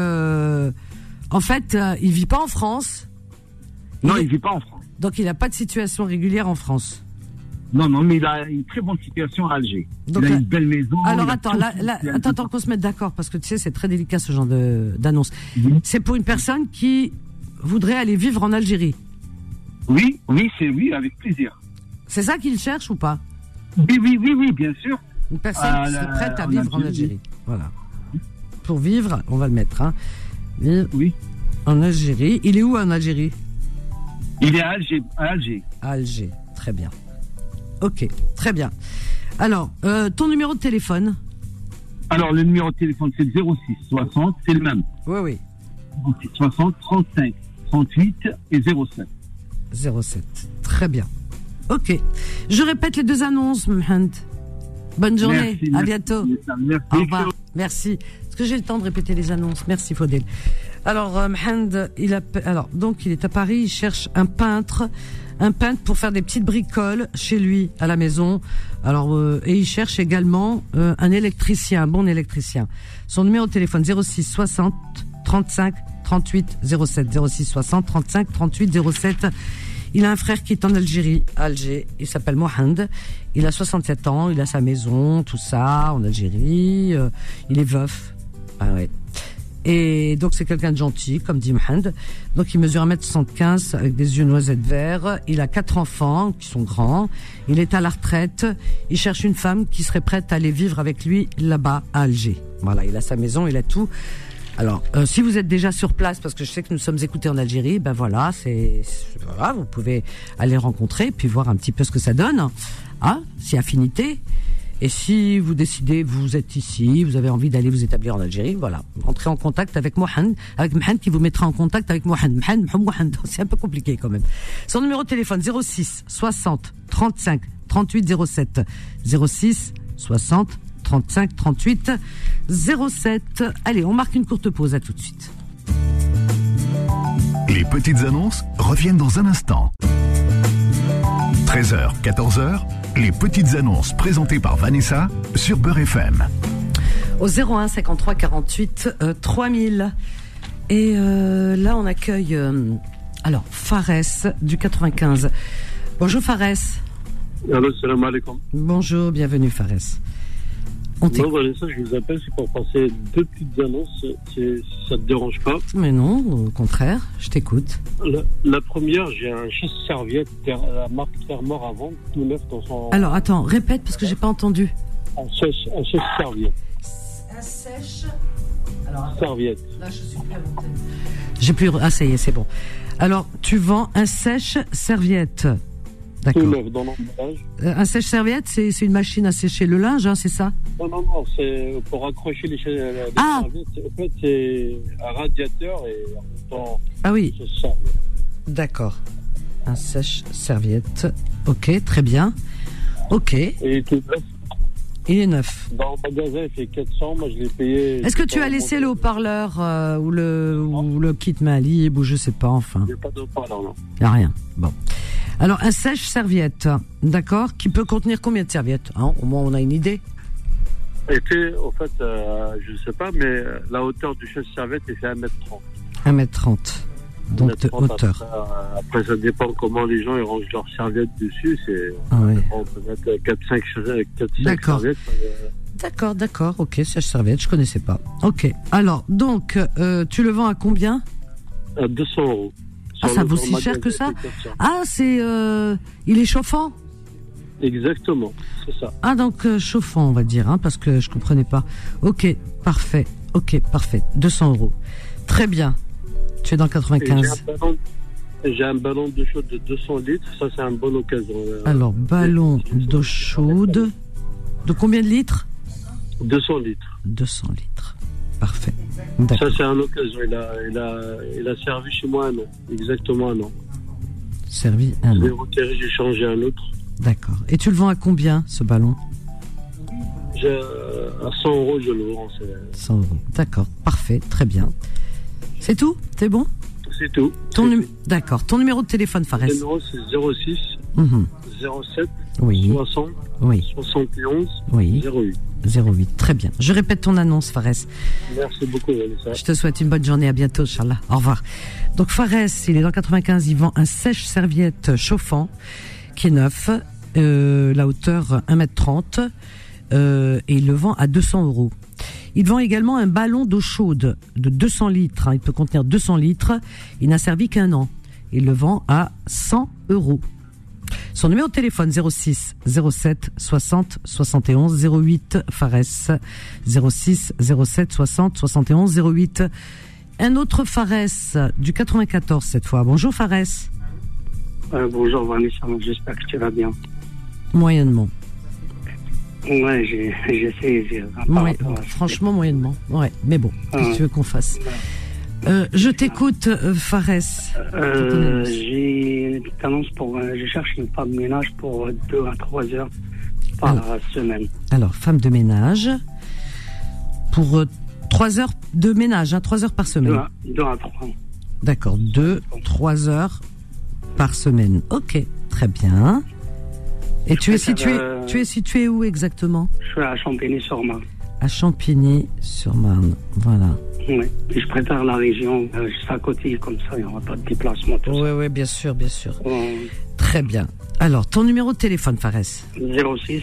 [SPEAKER 2] en fait, il vit pas en France.
[SPEAKER 9] Non, il vit pas en France.
[SPEAKER 2] Donc, il n'a pas de situation régulière en France.
[SPEAKER 9] Non, mais il a une très bonne situation à Alger. Donc, il a une belle maison.
[SPEAKER 2] Alors, attends qu'on se mette d'accord, parce que tu sais, c'est très délicat ce genre d'annonce. C'est pour une personne qui voudrait aller vivre en Algérie.
[SPEAKER 9] Oui, avec plaisir.
[SPEAKER 2] C'est ça qu'il cherche ou pas?
[SPEAKER 9] Oui, bien sûr.
[SPEAKER 2] Une personne qui serait prête à vivre en Algérie. Voilà. Pour vivre, on va le mettre, hein. Vivre en Algérie. Il est où en Algérie?
[SPEAKER 9] Il est à Alger.
[SPEAKER 2] À Alger, très bien. Ok, très bien. Alors, ton numéro de téléphone?
[SPEAKER 9] Alors, le numéro de téléphone, c'est 06 60, c'est le même.
[SPEAKER 2] Oui.
[SPEAKER 9] 60 35 38 et 07.
[SPEAKER 2] 07, très bien. Ok. Je répète les deux annonces, Mohand. Bonne journée. À bientôt.
[SPEAKER 9] Merci.
[SPEAKER 2] Au revoir. Merci. Est-ce que j'ai le temps de répéter les annonces? Merci, Faudel. Alors, Mohand, il est à Paris, il cherche un peintre pour faire des petites bricoles chez lui, à la maison. Alors, et il cherche également un électricien, un bon électricien. Son numéro de téléphone, 06 60 35 38 07. 06 60 35 38 07. Il a un frère qui est en Algérie, à Alger. Il s'appelle Mohand. Il a 67 ans. Il a sa maison, tout ça, en Algérie. Il est veuf. Ah ouais. Et donc, c'est quelqu'un de gentil, comme dit Mohand. Donc, il mesure 1m75 avec des yeux noisettes verts. Il a 4 enfants qui sont grands. Il est à la retraite. Il cherche une femme qui serait prête à aller vivre avec lui là-bas, à Alger. Voilà. Il a sa maison, il a tout. Alors, si vous êtes déjà sur place, parce que je sais que nous sommes écoutés en Algérie, ben voilà, voilà, vous pouvez aller rencontrer, puis voir un petit peu ce que ça donne, hein, si affinité. Et si vous décidez, vous êtes ici, vous avez envie d'aller vous établir en Algérie, voilà, entrez en contact avec Mohamed qui vous mettra en contact avec Mohamed. C'est un peu compliqué quand même. Son numéro de téléphone 06 60 35 38 07 06 60 35 38 07. Allez, on marque une courte pause, à tout de suite.
[SPEAKER 1] Les petites annonces reviennent dans un instant. 13h, 14h, les petites annonces présentées par Vanessa sur Beurre FM.
[SPEAKER 2] Au 01 53 48 3000. Et là, on accueille alors Fares du 95. Bonjour Fares.
[SPEAKER 6] Allô, salam alaikum.
[SPEAKER 2] Bonjour, bienvenue Fares.
[SPEAKER 6] Non, Vanessa, je vous appelle, c'est pour passer 2 petites annonces, si ça te dérange pas.
[SPEAKER 2] Mais non, au contraire, je t'écoute.
[SPEAKER 6] La première, j'ai un sèche-serviette, la marque Terre-Mort à vendre, tout neuf dans son...
[SPEAKER 2] Alors, attends, répète, parce que j'ai pas entendu.
[SPEAKER 6] Un sèche-serviette.
[SPEAKER 2] Un sèche...
[SPEAKER 6] Serviette.
[SPEAKER 2] Là, je suis plus à l'antenne. J'ai plus... Ah, ça y est, c'est bon. Alors, tu vends un sèche-serviette. D'accord.
[SPEAKER 6] Tout neuf dans l'emballage.
[SPEAKER 2] Un sèche-serviette, c'est une machine à sécher le linge, hein, c'est ça?
[SPEAKER 6] Non, c'est pour accrocher les serviettes. En fait, c'est un radiateur et en même temps...
[SPEAKER 2] Ah oui.
[SPEAKER 6] Sèche-serviette.
[SPEAKER 2] D'accord. Un sèche-serviette. Ok, très bien. Ok.
[SPEAKER 6] Et tout neuf.
[SPEAKER 2] Il est neuf.
[SPEAKER 6] Dans le magasin, il fait 400. Moi, je l'ai payé.
[SPEAKER 2] Est-ce que tu as laissé le haut-parleur ou le kit main libre ou je sais pas, enfin?
[SPEAKER 6] Il n'y a pas de haut-parleur, non.
[SPEAKER 2] Il n'y a rien. Bon. Alors, un sèche-serviette, d'accord, qui peut contenir combien de serviettes, hein? Au moins, on a une idée.
[SPEAKER 6] Et puis, au fait, je ne sais pas, mais la hauteur du sèche-serviette est fait 1m30.
[SPEAKER 2] 1m30. Donc, de hauteur.
[SPEAKER 6] Après, ça dépend comment les gens ils rangent leurs serviettes dessus. On peut mettre 4-5 serviettes.
[SPEAKER 2] D'accord. Ok, sèche-serviette, je connaissais pas. Ok. Alors, donc, tu le vends à combien?
[SPEAKER 6] À 200 €.
[SPEAKER 2] Ah, ça vaut si cher que ça? Ah, il est chauffant?
[SPEAKER 6] Exactement, c'est ça.
[SPEAKER 2] Ah, donc chauffant, on va dire, hein, parce que je comprenais pas. Ok, parfait. 200 €. Très bien. Tu es dans le 95.
[SPEAKER 6] J'ai un ballon d'eau chaude de 200 litres. Ça, c'est une bonne occasion.
[SPEAKER 2] Alors, ballon d'eau chaude. De combien de litres?
[SPEAKER 6] 200 litres.
[SPEAKER 2] 200 litres. Parfait.
[SPEAKER 6] Ça, c'est une occasion. Il a servi chez moi 1 an. Exactement 1 an.
[SPEAKER 2] Servi 1 an.
[SPEAKER 6] Je l'ai retiré, j'ai changé un autre.
[SPEAKER 2] D'accord. Et tu le vends à combien, ce ballon?
[SPEAKER 6] À 100 €, je le vends.
[SPEAKER 2] 100 €. D'accord. Parfait. Très bien. C'est tout? C'est bon?
[SPEAKER 6] C'est tout.
[SPEAKER 2] D'accord. Ton numéro de téléphone, Fares?
[SPEAKER 6] Le numéro, c'est 06 07
[SPEAKER 2] oui.
[SPEAKER 6] 60
[SPEAKER 2] oui.
[SPEAKER 6] 71
[SPEAKER 2] oui.
[SPEAKER 6] 08.
[SPEAKER 2] 08. Très bien. Je répète ton annonce, Fares.
[SPEAKER 6] Merci beaucoup, Vanessa.
[SPEAKER 2] Je te souhaite une bonne journée. À bientôt, Inch'Allah. Au revoir. Donc, Fares, il est dans 95. Il vend un sèche-serviette chauffant qui est neuf. La hauteur 1m30. Et il le vend à 200 €. Il vend également un ballon d'eau chaude de 200 litres. Il peut contenir 200 litres. Il n'a servi qu'1 an. Il le vend à 100 €. Son numéro de téléphone 06 07 60 71 08 Fares 06 07 60 71 08. Un autre Fares du 94 cette fois. Bonjour Fares.
[SPEAKER 10] Bonjour Vanessa, j'espère que tu vas bien.
[SPEAKER 2] Moyennement.
[SPEAKER 10] Ouais, j'essaie.
[SPEAKER 2] Franchement, moyennement. Ouais, mais bon, qu'est-ce que tu veux qu'on fasse? Je t'écoute, Fares.
[SPEAKER 10] J'ai une annonce je cherche une femme de ménage pour 2 à 3 heures par semaine.
[SPEAKER 2] Alors, femme de ménage pour 3 heures de ménage, 3 heures par semaine.
[SPEAKER 10] 2 à 3.
[SPEAKER 2] D'accord, 2-3 heures par semaine. Ok, très bien. Et tu es situé où exactement?
[SPEAKER 10] Je suis à Champigny-sur-Marne.
[SPEAKER 2] À Champigny-sur-Marne, voilà.
[SPEAKER 10] Oui, et je prépare la région juste à côté, comme ça, il n'y aura pas de déplacement.
[SPEAKER 2] Oui, bien sûr. Très bien. Alors, ton numéro de téléphone, Fares?
[SPEAKER 10] 06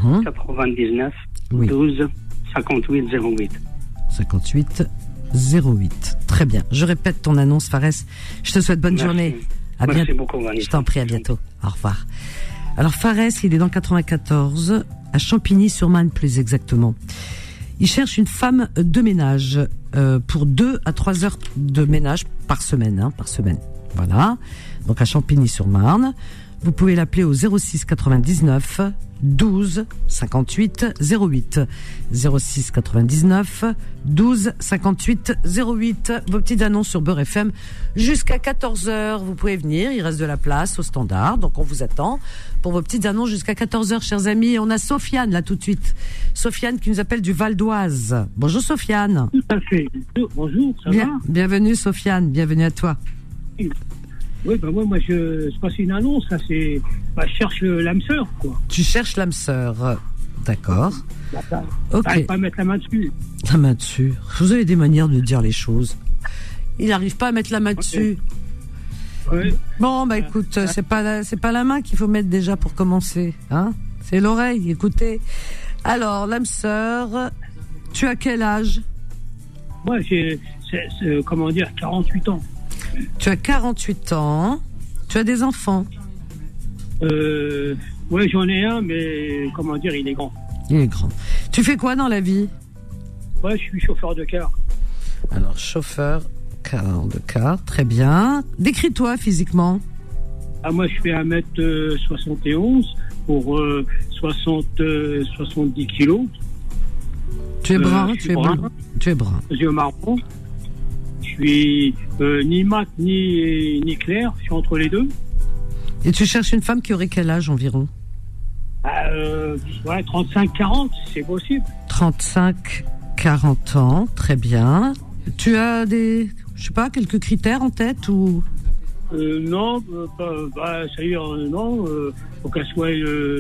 [SPEAKER 10] 99 12 58 08.
[SPEAKER 2] 58 08. Très bien. Je répète ton annonce, Fares. Je te souhaite bonne journée.
[SPEAKER 10] Merci beaucoup, Vanessa.
[SPEAKER 2] Je t'en prie, à bientôt. Au revoir. Alors, Fares, il est dans 94, à Champigny-sur-Marne, plus exactement. Il cherche une femme de ménage pour 2 à 3 heures de ménage par semaine, par semaine. Voilà. Donc à Champigny-sur-Marne. Vous pouvez l'appeler au 06 99 12 58 08. 06 99 12 58 08. Vos petites annonces sur Beurre FM jusqu'à 14h. Vous pouvez venir, il reste de la place au standard, donc on vous attend pour vos petites annonces jusqu'à 14h, chers amis. On a Sofiane là tout de suite. Sofiane qui nous appelle du Val d'Oise. Bonjour Sofiane.
[SPEAKER 10] Tout à fait. Bonjour, ça va?
[SPEAKER 2] Bienvenue Sofiane, bienvenue à toi.
[SPEAKER 10] Oui, moi, je passe une annonce, là, je cherche l'âme sœur, quoi.
[SPEAKER 2] Tu cherches l'âme sœur, d'accord.
[SPEAKER 10] Ok. T'arrives pas à mettre la main dessus.
[SPEAKER 2] La main dessus. Vous avez des manières de dire les choses. Il n'arrive pas à mettre la main dessus.
[SPEAKER 10] Ouais.
[SPEAKER 2] Bon, écoute, c'est pas la main qu'il faut mettre déjà pour commencer, hein. C'est l'oreille, écoutez. Alors, l'âme sœur, tu as quel âge?
[SPEAKER 10] Moi, j'ai 48 ans.
[SPEAKER 2] Tu as 48 ans. Tu as des enfants?
[SPEAKER 10] Oui, j'en ai un, mais il est grand.
[SPEAKER 2] Il est grand. Tu fais quoi dans la vie?
[SPEAKER 10] Moi, je suis chauffeur de car.
[SPEAKER 2] Alors, chauffeur de car, très bien. Décris-toi physiquement.
[SPEAKER 10] Moi, je fais 1m71 pour 70 kilos.
[SPEAKER 2] Tu es brun, tu es brun. Tu es brun.
[SPEAKER 10] Yeux marron. Je suis ni mat ni clair, je suis entre les deux.
[SPEAKER 2] Et tu cherches une femme qui aurait quel âge environ?
[SPEAKER 10] 35-40, c'est possible.
[SPEAKER 2] 35-40 ans, très bien. Tu as quelques critères en tête ou?
[SPEAKER 10] Non, c'est-à-dire, non, faut qu'elle soit,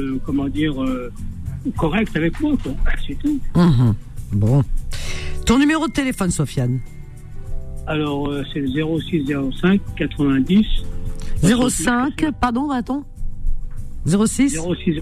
[SPEAKER 10] correcte avec moi, quoi. C'est tout.
[SPEAKER 2] Bon. Ton numéro de téléphone, Sofiane?
[SPEAKER 10] Alors, c'est le 06 05 90.
[SPEAKER 2] 05, pardon, attends. 06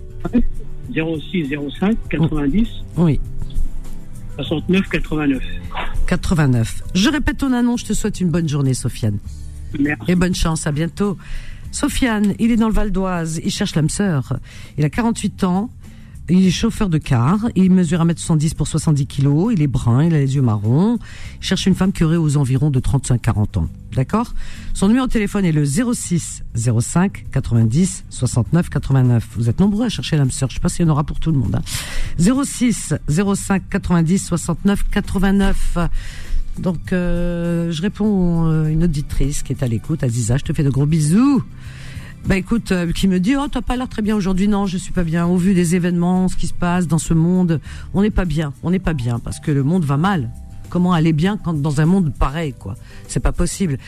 [SPEAKER 10] 05 90.
[SPEAKER 2] Oui.
[SPEAKER 10] 69 89.
[SPEAKER 2] 89. Je répète ton annonce, je te souhaite une bonne journée, Sofiane.
[SPEAKER 10] Merci.
[SPEAKER 2] Et bonne chance, à bientôt. Sofiane, il est dans le Val d'Oise, il cherche l'âme sœur. Il a 48 ans. Il est chauffeur de car, il mesure 1m70 pour 70 kilos, il est brun, il a les yeux marrons, il cherche une femme qui aurait aux environs de 35-40 ans. D'accord? Son numéro de téléphone est le 06 05 90 69 89. Vous êtes nombreux à chercher l'âme sœur, je sais pas s'il y en aura pour tout le monde. 06 05 90 69 89. Donc, je réponds à une auditrice qui est à l'écoute, Aziza, je te fais de gros bisous. Écoute, qui me dit, t'as pas l'air très bien aujourd'hui. Non, je suis pas bien. Au vu des événements, ce qui se passe dans ce monde, on n'est pas bien, parce que le monde va mal. Comment aller bien quand dans un monde pareil, quoi? C'est pas possible.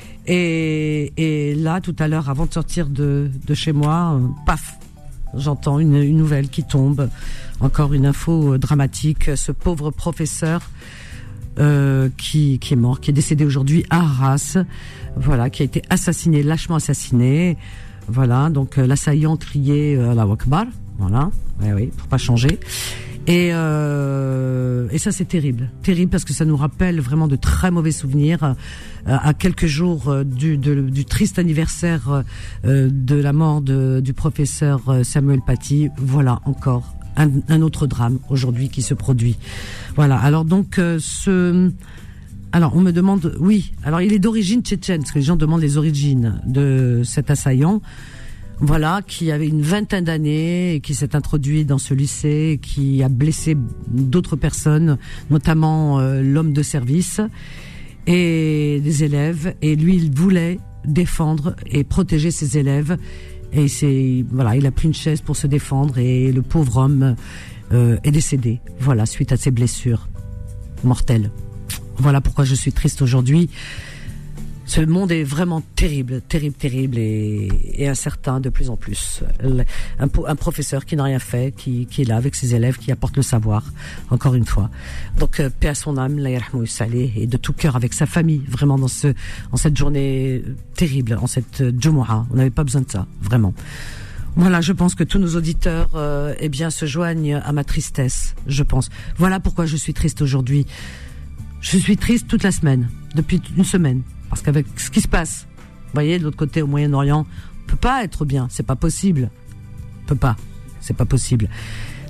[SPEAKER 2] Et là, tout à l'heure, avant de sortir de chez moi, paf, j'entends une nouvelle qui tombe. Encore une info dramatique. Ce pauvre professeur qui est mort, qui est décédé aujourd'hui à Arras. Voilà, qui a été assassiné, lâchement assassiné. Voilà, donc l'assaillant criait Allahu Akbar. Voilà, oui, pour pas changer. Et ça c'est terrible parce que ça nous rappelle vraiment de très mauvais souvenirs. À quelques jours du triste anniversaire de la mort du professeur Samuel Paty, voilà encore un autre drame aujourd'hui qui se produit. Voilà. Alors donc alors on me demande, oui. Alors il est d'origine tchétchène, parce que les gens demandent les origines de cet assaillant. Voilà, qui avait une vingtaine d'années et qui s'est introduit dans ce lycée, qui a blessé d'autres personnes, notamment l'homme de service et des élèves. Et lui, il voulait défendre et protéger ses élèves. Et il a pris une chaise pour se défendre et le pauvre homme est décédé. Voilà, suite à ses blessures mortelles. Voilà pourquoi je suis triste aujourd'hui. Ce monde est vraiment terrible et incertain de plus en plus. Un professeur qui n'a rien fait, qui est là avec ses élèves, qui apporte le savoir, encore une fois. Donc, paix à son âme, la yarhamou salih, et de tout cœur avec sa famille, vraiment en cette journée terrible, en cette Jumu'ah. On n'avait pas besoin de ça, vraiment. Voilà, je pense que tous nos auditeurs, se joignent à ma tristesse, je pense. Voilà pourquoi je suis triste aujourd'hui. Je suis triste toute la semaine, depuis une semaine. Parce qu'avec ce qui se passe, vous voyez, de l'autre côté, au Moyen-Orient, on peut pas être bien, c'est pas possible. On peut pas, c'est pas possible.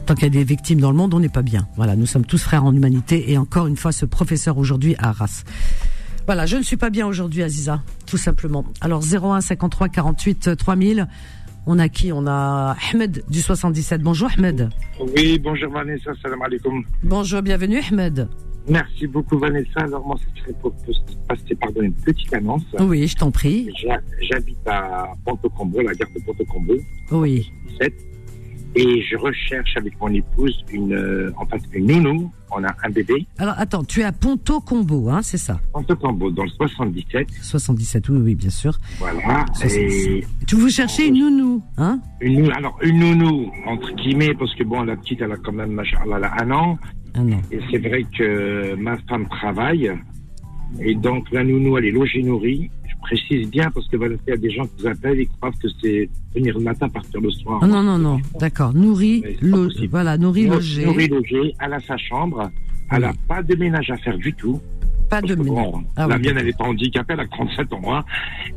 [SPEAKER 2] Tant qu'il y a des victimes dans le monde, on n'est pas bien. Voilà, nous sommes tous frères en humanité. Et encore une fois, ce professeur aujourd'hui à Arras. Voilà, je ne suis pas bien aujourd'hui, Aziza, tout simplement. Alors 01 53 48 3000. On a qui? On a Ahmed du 77. Bonjour Ahmed.
[SPEAKER 11] Oui, bonjour Vanessa, salam alaikum.
[SPEAKER 2] Bonjour, bienvenue Ahmed.
[SPEAKER 11] Merci beaucoup Vanessa. Alors moi, ce serait pour passer par une petite annonce.
[SPEAKER 2] Oui, je t'en prie.
[SPEAKER 11] J'habite à Ponto-Combo, la gare de Ponto-Combo.
[SPEAKER 2] Oui.
[SPEAKER 11] 17, et je recherche avec mon épouse une nounou. On a un bébé.
[SPEAKER 2] Alors attends, tu es à Ponto-Combo, hein, c'est ça?
[SPEAKER 11] Ponto-Combo, dans le 77.
[SPEAKER 2] 77, oui, oui, bien sûr.
[SPEAKER 11] Voilà. Et
[SPEAKER 2] tu veux chercher une nounou, hein?
[SPEAKER 11] Une nounou, entre guillemets, parce que bon, la petite, elle a quand même, machallah, elle a 1 an. Et c'est vrai que ma femme travaille. Et donc, la nounou, elle est logée, nourrie. Je précise bien, parce que il y a des gens qui vous appellent et qui croient que c'est venir le matin, partir le soir.
[SPEAKER 2] Ah, non. D'accord. Nourrie, logée. Voilà, nourrie, logée.
[SPEAKER 11] Nourrie, logée. Elle a sa chambre. Elle n'a pas de ménage à faire du tout.
[SPEAKER 2] Pas de ménage.
[SPEAKER 11] Bon, la mienne, elle est pas handicapée, elle a 37 ans. Hein.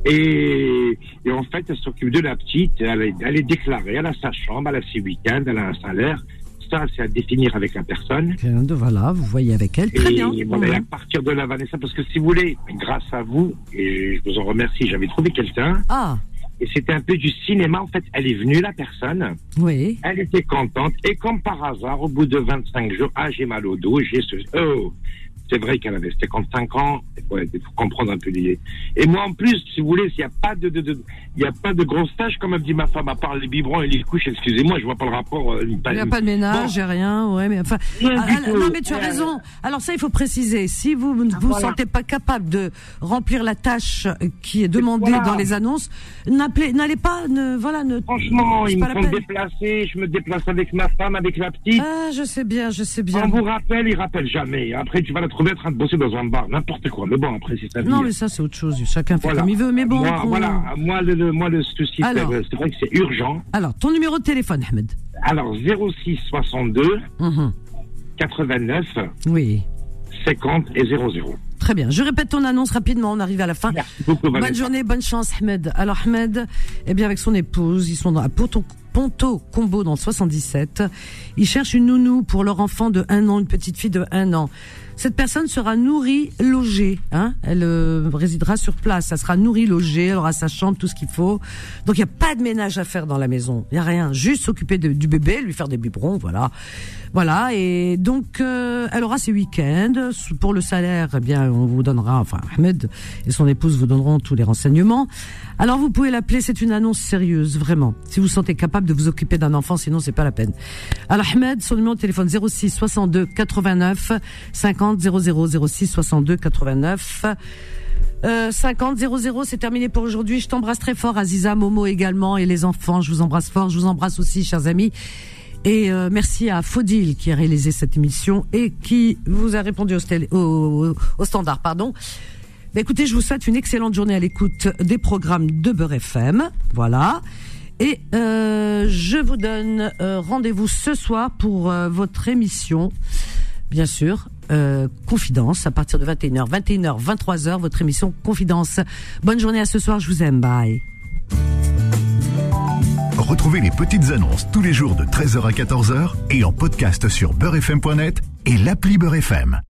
[SPEAKER 11] Et en fait, elle s'occupe de la petite. Elle est déclarée. Elle a sa chambre, elle a ses week-ends, elle a un salaire. Ça, c'est à définir avec la personne.
[SPEAKER 2] Voilà, vous voyez avec elle. Très bien.
[SPEAKER 11] Voilà, à partir de là, Vanessa, parce que si vous voulez, grâce à vous, et je vous en remercie, j'avais trouvé quelqu'un.
[SPEAKER 2] Ah.
[SPEAKER 11] Et c'était un peu du cinéma. En fait, elle est venue, la personne.
[SPEAKER 2] Oui.
[SPEAKER 11] Elle était contente. Et comme par hasard, au bout de 25 jours, j'ai mal au dos, c'est vrai qu'elle avait 55 ans. Il faut comprendre un peu l'idée. Et moi, en plus, si vous voulez, il n'y a pas de grosse tâche, comme me dit ma femme, à part les biberons et les couches, excusez-moi, je vois pas le rapport.
[SPEAKER 2] Il n'y a pas de ménage, rien, ouais, mais enfin. Non, mais tu as raison. Alors ça, il faut préciser. Si vous ne vous sentez pas capable de remplir la tâche qui est demandée dans les annonces, n'allez pas,
[SPEAKER 11] Franchement, ils me font déplacer, je me déplace avec ma femme, avec la petite.
[SPEAKER 2] Ah, je sais bien.
[SPEAKER 11] On vous rappelle, ils rappellent jamais. Après, tu vas la trouver en train de bosser dans un bar, n'importe quoi. Mais bon, après, c'est sa vie.
[SPEAKER 2] Non, mais ça, c'est autre chose. Chacun fait comme il veut. Mais bon.
[SPEAKER 11] Moi, le souci, c'est vrai que c'est urgent.
[SPEAKER 2] Alors, ton numéro de téléphone, Ahmed.
[SPEAKER 11] Alors, 06 62 89
[SPEAKER 2] oui.
[SPEAKER 11] 50 et 00.
[SPEAKER 2] Très bien. Je répète ton annonce rapidement. On arrive à la fin.
[SPEAKER 11] Merci beaucoup, Vanessa.
[SPEAKER 2] Bonne journée, bonne chance, Ahmed. Alors, Ahmed, avec son épouse, ils sont à Ponto-Combo dans le 77. Ils cherchent une nounou pour leur enfant de 1 an, une petite fille de 1 an. Cette personne sera nourrie, logée, hein. Elle résidera sur place. Ça sera nourrie, logée. Elle aura sa chambre, tout ce qu'il faut. Donc il y a pas de ménage à faire dans la maison. Il y a rien. Juste s'occuper du bébé, lui faire des biberons, voilà. Et donc elle aura ses week-ends. Pour le salaire, on vous donnera. Enfin, Ahmed et son épouse vous donneront tous les renseignements. Alors vous pouvez l'appeler. C'est une annonce sérieuse, vraiment. Si vous vous sentez capable de vous occuper d'un enfant, sinon c'est pas la peine. Alors Ahmed, son numéro de téléphone 06 62 89 50 00 06 62 89 50 00. C'est terminé pour aujourd'hui. Je t'embrasse très fort, Aziza, Momo également, et les enfants. Je vous embrasse fort. Je vous embrasse aussi, chers amis. Et merci à Faudil qui a réalisé cette émission et qui vous a répondu au standard. Écoutez, je vous souhaite une excellente journée à l'écoute des programmes de Beurre FM. Voilà. Et je vous donne rendez-vous ce soir pour votre émission, bien sûr, Confidence, à partir de 21h, 23h, votre émission Confidence. Bonne journée, à ce soir, je vous aime, bye.
[SPEAKER 1] Retrouvez les petites annonces tous les jours de 13h à 14h et en podcast sur beurrefm.net et l'appli Beurre FM.